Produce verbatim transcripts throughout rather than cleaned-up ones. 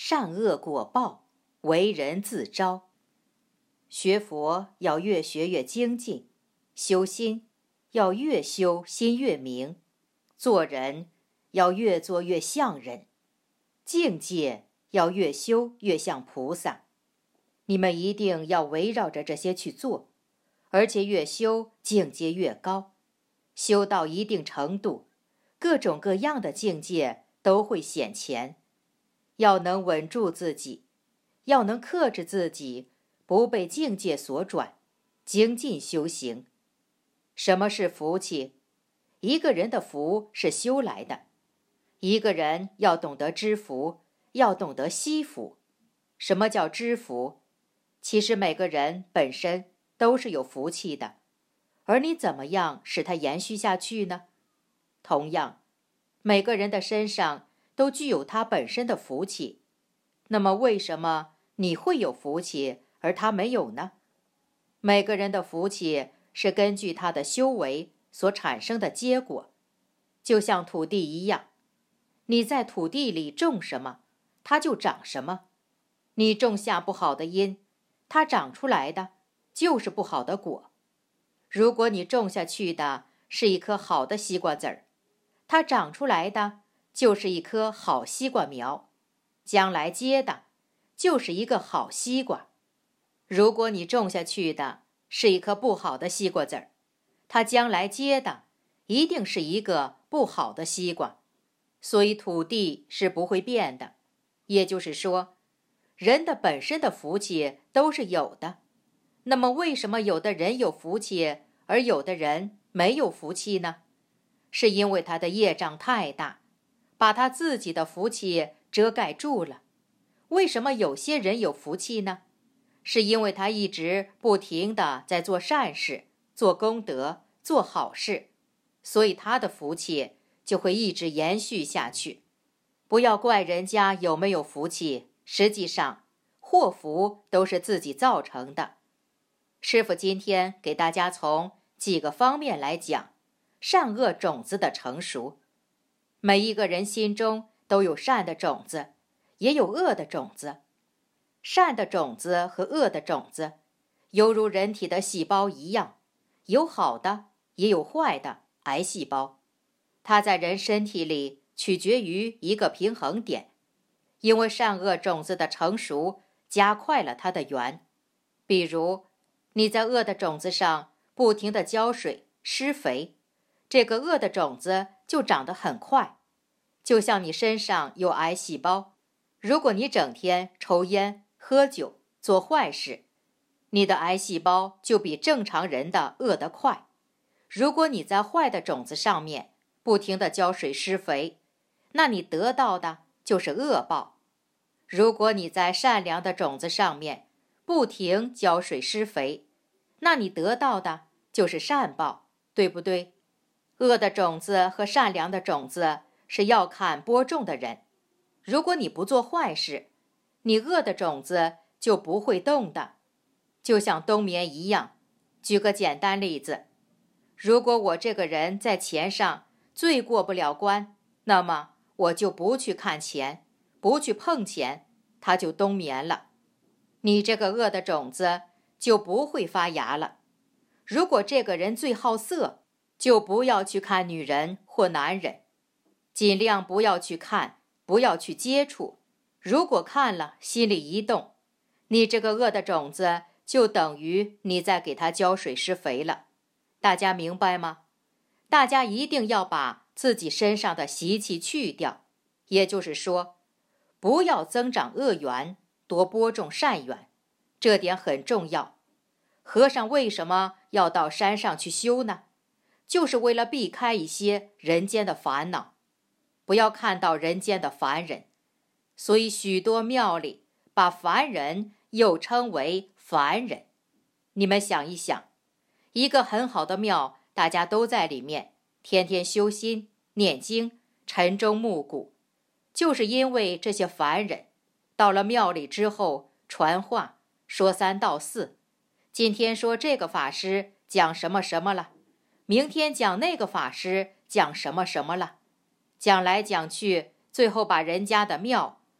善恶果报，为人自招。学佛要越学越精进，修心要越修心越明，做人要越做越像人，境界要越修越像菩萨。你们一定要围绕着这些去做，而且越修境界越高，修到一定程度，各种各样的境界都会显前。要能稳住自己，要能克制自己，不被境界所转，精进修行。什么是福气？一个人的福是修来的，一个人要懂得知福，要懂得惜福。什么叫知福？其实每个人本身都是有福气的，而你怎么样使它延续下去呢？同样，每个人的身上都具有他本身的福气，那么为什么你会有福气而他没有呢？每个人的福气是根据他的修为所产生的结果，就像土地一样，你在土地里种什么，它就长什么。你种下不好的因，它长出来的就是不好的果。如果你种下去的是一颗好的西瓜籽儿，它长出来的就是一棵好西瓜苗，将来结的就是一个好西瓜。如果你种下去的是一颗不好的西瓜籽儿，它将来结的一定是一个不好的西瓜。所以土地是不会变的，也就是说，人的本身的福气都是有的。那么为什么有的人有福气，而有的人没有福气呢？是因为他的业障太大，把他自己的福气遮盖住了。为什么有些人有福气呢？是因为他一直不停地在做善事，做功德，做好事，所以他的福气就会一直延续下去。不要怪人家有没有福气，实际上祸福都是自己造成的。师父今天给大家从几个方面来讲善恶种子的成熟。每一个人心中都有善的种子，也有恶的种子。善的种子和恶的种子犹如人体的细胞一样，有好的也有坏的癌细胞。它在人身体里取决于一个平衡点，因为善恶种子的成熟加快了它的源。比如你在恶的种子上不停地浇水施肥，这个恶的种子就长得很快。就像你身上有癌细胞，如果你整天抽烟喝酒做坏事，你的癌细胞就比正常人的饿得快。如果你在坏的种子上面不停地浇水施肥，那你得到的就是恶报。如果你在善良的种子上面不停浇水施肥，那你得到的就是善报，对不对？恶的种子和善良的种子是要看播种的人。如果你不做坏事，你恶的种子就不会动的，就像冬眠一样。举个简单例子，如果我这个人在钱上最过不了关，那么我就不去看钱，不去碰钱，它就冬眠了。你这个恶的种子就不会发芽了。如果这个人最好色，就不要去看女人或男人，尽量不要去看，不要去接触。如果看了心里一动，你这个恶的种子就等于你在给它浇水施肥了。大家明白吗？大家一定要把自己身上的习气去掉，也就是说，不要增长恶缘，多播种善缘，这点很重要。和尚为什么要到山上去修呢？就是为了避开一些人间的烦恼，不要看到人间的凡人。所以许多庙里把凡人又称为凡人。你们想一想，一个很好的庙，大家都在里面天天修心念经晨钟暮鼓，就是因为这些凡人到了庙里之后传话说三道四，今天说这个法师讲什么什么了，明天讲那个法师讲什么什么了，讲来讲去，最后把人家的庙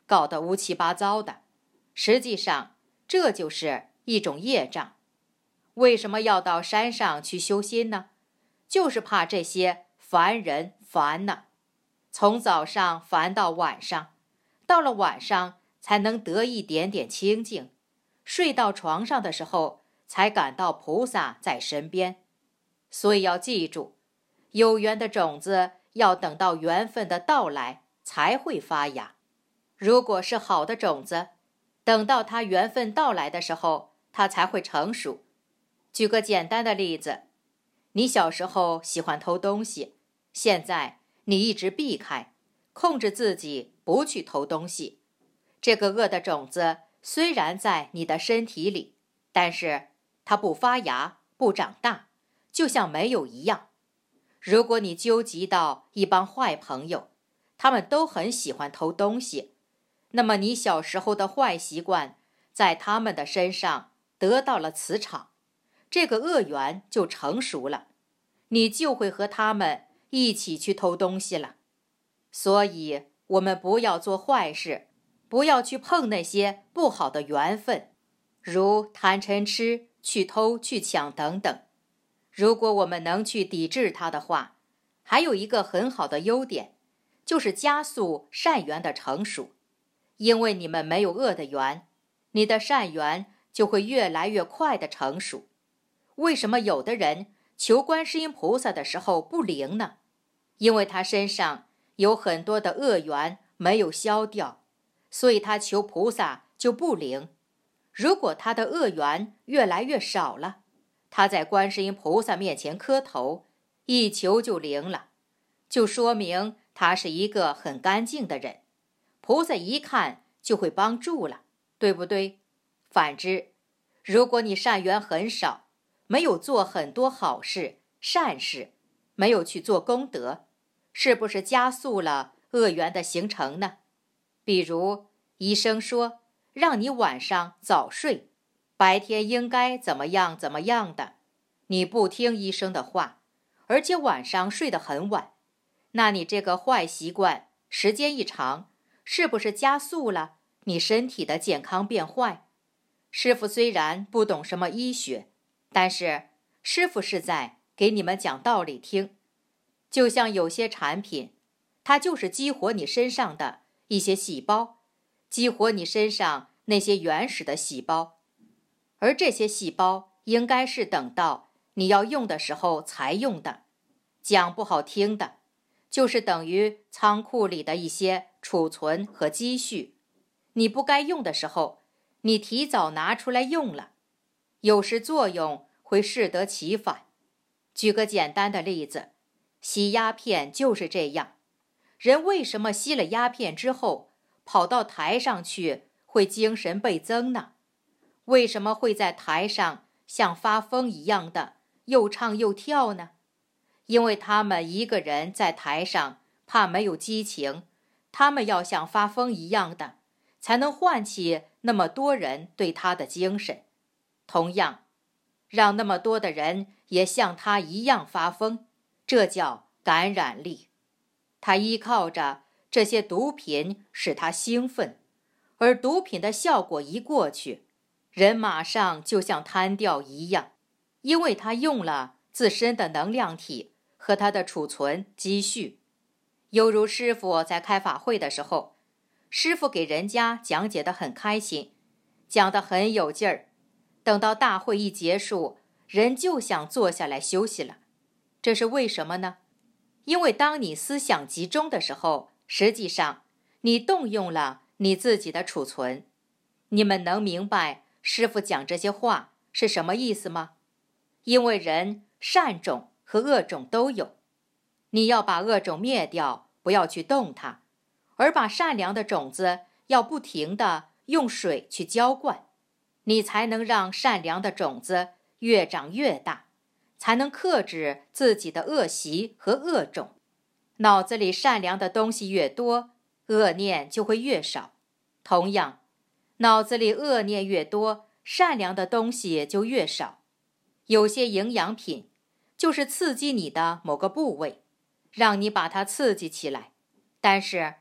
搞得乌七八糟的。实际上，这就是一种业障。为什么要到山上去修心呢？就是怕这些烦人烦呢。从早上烦到晚上，到了晚上才能得一点点清静，睡到床上的时候才感到菩萨在身边。所以要记住，有缘的种子要等到缘分的到来才会发芽。如果是好的种子，等到它缘分到来的时候，它才会成熟。举个简单的例子，你小时候喜欢偷东西，现在你一直避开，控制自己不去偷东西。这个恶的种子虽然在你的身体里，但是它不发芽，不长大，就像没有一样。如果你纠集到一帮坏朋友，他们都很喜欢偷东西，那么你小时候的坏习惯在他们的身上得到了磁场，这个恶缘就成熟了，你就会和他们一起去偷东西了。所以我们不要做坏事，不要去碰那些不好的缘分，如贪嗔痴、去偷去抢等等。如果我们能去抵制它的话，还有一个很好的优点，就是加速善缘的成熟。因为你们没有恶的缘，你的善缘就会越来越快的成熟。为什么有的人求观世音菩萨的时候不灵呢？因为他身上有很多的恶缘没有消掉，所以他求菩萨就不灵。如果他的恶缘越来越少了，他在观世音菩萨面前磕头，一求就灵了，就说明他是一个很干净的人，菩萨一看就会帮助了，对不对？反之，如果你善缘很少，没有做很多好事善事，没有去做功德，是不是加速了恶缘的形成呢？比如医生说让你晚上早睡，白天应该怎么样怎么样的，你不听医生的话，而且晚上睡得很晚，那你这个坏习惯时间一长，是不是加速了你身体的健康变坏？师父虽然不懂什么医学，但是师父是在给你们讲道理听。就像有些产品，它就是激活你身上的一些细胞，激活你身上那些原始的细胞，而这些细胞应该是等到你要用的时候才用的。讲不好听的，就是等于仓库里的一些储存和积蓄，你不该用的时候，你提早拿出来用了，有时作用会适得其反。举个简单的例子，吸鸦片就是这样。人为什么吸了鸦片之后跑到台上去会精神倍增呢？为什么会在台上像发疯一样的又唱又跳呢？因为他们一个人在台上怕没有激情，他们要像发疯一样的，才能唤起那么多人对他的精神。同样，让那么多的人也像他一样发疯，这叫感染力。他依靠着这些毒品使他兴奋，而毒品的效果一过去，人马上就像瘫掉一样，因为他用了自身的能量体和他的储存积蓄。犹如师父在开法会的时候，师父给人家讲解得很开心，讲得很有劲儿，等到大会一结束，人就想坐下来休息了。这是为什么呢？因为当你思想集中的时候，实际上你动用了你自己的储存。你们能明白师父讲这些话是什么意思吗？因为人善种和恶种都有，你要把恶种灭掉，不要去动它，而把善良的种子要不停地用水去浇灌，你才能让善良的种子越长越大，才能克制自己的恶习和恶种。脑子里善良的东西越多，恶念就会越少。同样，脑子里恶念越多，善良的东西就越少。有些营养品就是刺激你的某个部位，让你把它刺激起来，但是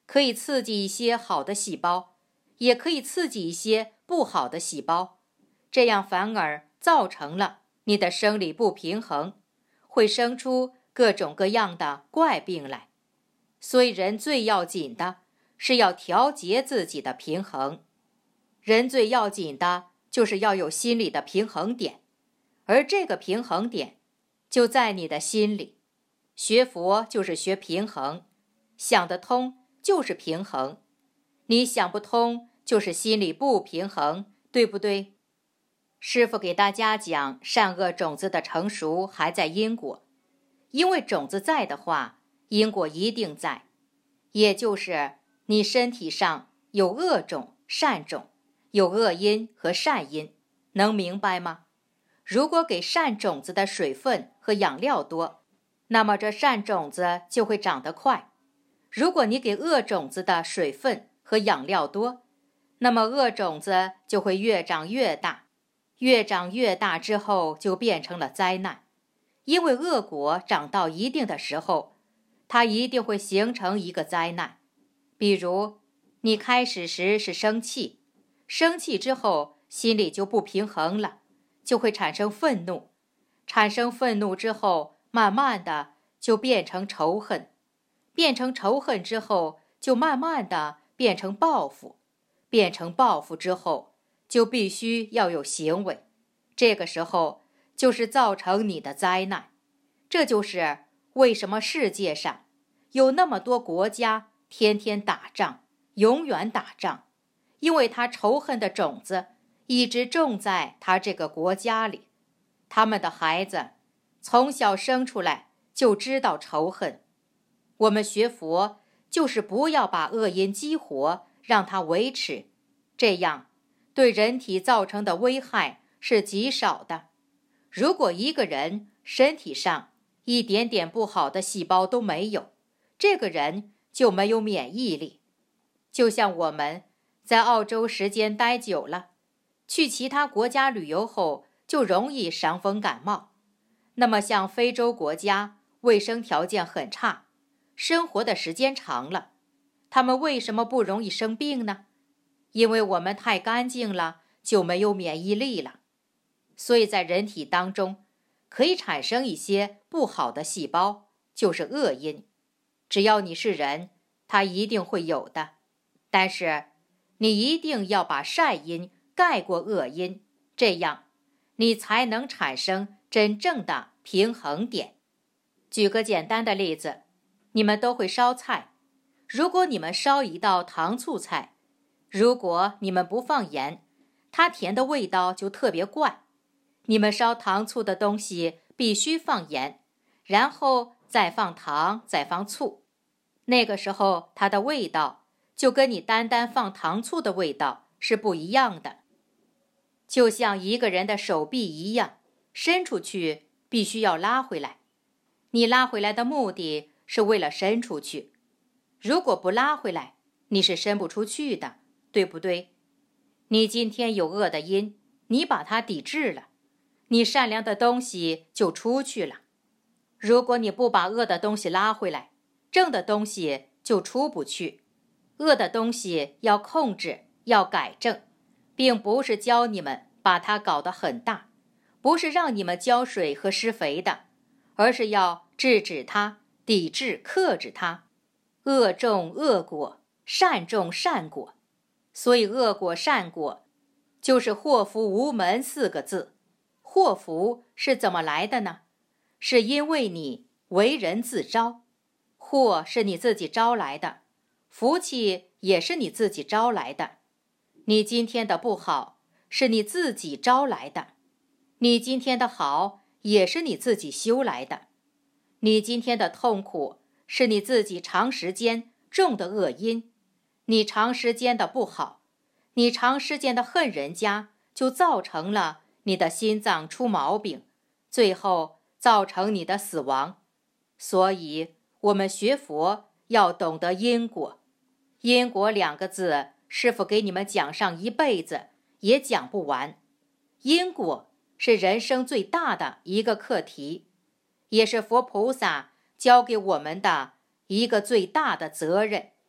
可以刺激一些好的细胞，也可以刺激一些不好的细胞，这样反而造成了你的生理不平衡，会生出各种各样的怪病来。所以人最要紧的是要调节自己的平衡，人最要紧的就是要有心理的平衡点，而这个平衡点就在你的心里。学佛就是学平衡，想得通就是平衡，你想不通就是心里不平衡，对不对？师父给大家讲，善恶种子的成熟还在因果，因为种子在的话，因果一定在，也就是你身体上有恶种、善种，有恶因和善因，能明白吗？如果给善种子的水分和养料多，那么这善种子就会长得快。如果你给恶种子的水分和养料多，那么恶种子就会越长越大，越长越大之后就变成了灾难。因为恶果长到一定的时候，它一定会形成一个灾难。比如你开始时是生气，生气之后心里就不平衡了，就会产生愤怒，产生愤怒之后慢慢的就变成仇恨，变成仇恨之后就慢慢的变成报复，变成报复之后就必须要有行为，这个时候就是造成你的灾难。这就是为什么世界上有那么多国家天天打仗，永远打仗，因为他仇恨的种子一直种在他这个国家里，他们的孩子从小生出来就知道仇恨。我们学佛就是不要把恶因激活，让它维持，这样对人体造成的危害是极少的。如果一个人身体上一点点不好的细胞都没有，这个人就没有免疫力。就像我们在澳洲时间待久了，去其他国家旅游后就容易伤风感冒。那么像非洲国家卫生条件很差，生活的时间长了，他们为什么不容易生病呢？因为我们太干净了，就没有免疫力了。所以在人体当中可以产生一些不好的细胞，就是恶因。只要你是人，它一定会有的。但是你一定要把善因盖过恶因，这样你才能产生真正的平衡点。举个简单的例子，你们都会烧菜，如果你们烧一道糖醋菜，如果你们不放盐，它甜的味道就特别怪。你们烧糖醋的东西必须放盐，然后再放糖，再放醋，那个时候它的味道就跟你单单放糖醋的味道是不一样的。就像一个人的手臂一样，伸出去必须要拉回来，你拉回来的目的是为了伸出去，如果不拉回来，你是伸不出去的，对不对？你今天有恶的因，你把它抵制了，你善良的东西就出去了。如果你不把恶的东西拉回来，正的东西就出不去。恶的东西要控制，要改正，并不是教你们把它搞得很大，不是让你们浇水和施肥的，而是要制止它，抵制克制它。恶种恶果，善种善果。所以恶果善果就是祸福无门四个字。祸福是怎么来的呢？是因为你为人自招，祸是你自己招来的，福气也是你自己招来的。你今天的不好是你自己招来的，你今天的好也是你自己修来的。你今天的痛苦是你自己长时间种的恶因，你长时间的不好，你长时间的恨人家，就造成了你的心脏出毛病，最后造成你的死亡。所以我们学佛要懂得因果。因果两个字，师父给你们讲上一辈子也讲不完。因果是人生最大的一个课题，也是佛菩萨交给我们的一个最大的责任。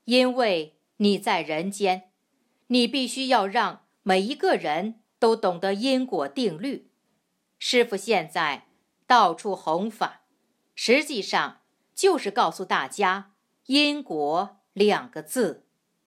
因为你在人间，你必须要让每一个人都懂得因果定律。师父现在到处弘法，实际上就是告诉大家因果两个字。